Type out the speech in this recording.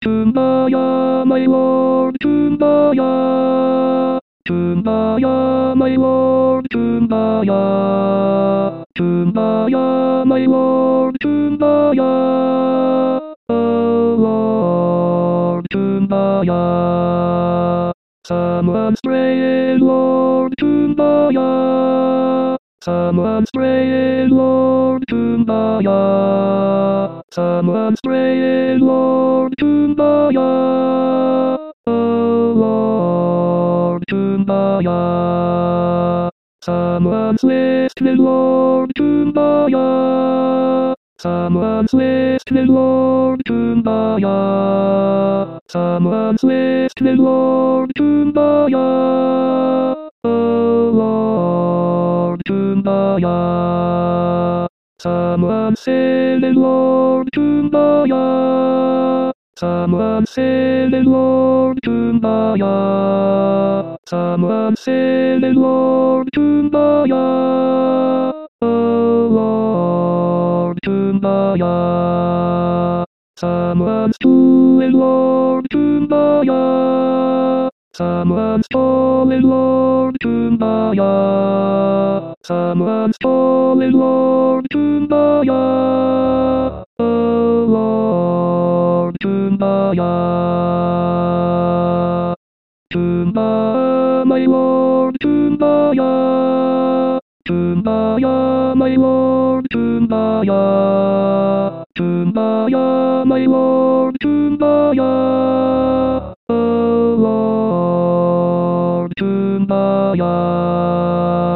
Kumbaya, my lord, Kumbaya. Kumbaya, my lord, Kumbaya. Kumbaya, my lord, Kumbaya. Oh Lord, Kumbaya. Someone's praying, Lord, Kumbaya. Someone's praying, Lord, Kumbaya. Someone's praying, Lord, Kumbaya. Oh Lord, Kumbaya. Someone's listening, Lord, Kumbaya. Someone's listening, Lord, Kumbaya. Someone's listening, Lord, Kumbaya. Oh Lord, Kumbaya. Someone's singing, Lord, Kumbaya. Someone's singing, Lord, Kumbaya. Someone's singing, Lord, Kumbaya. Oh Lord, Kumbaya. Someone's doing, Lord, Kumbaya. Someone's calling, Lord, Kumbaya. Someone's calling, Lord, Kumbaya. Oh Lord, Kumbaya. Kumbaya, my lord, Kumbaya. Kumbaya, my lord, Kumbaya. Kumbaya, my lord, Kumbaya. Oh Lord, Kumbaya.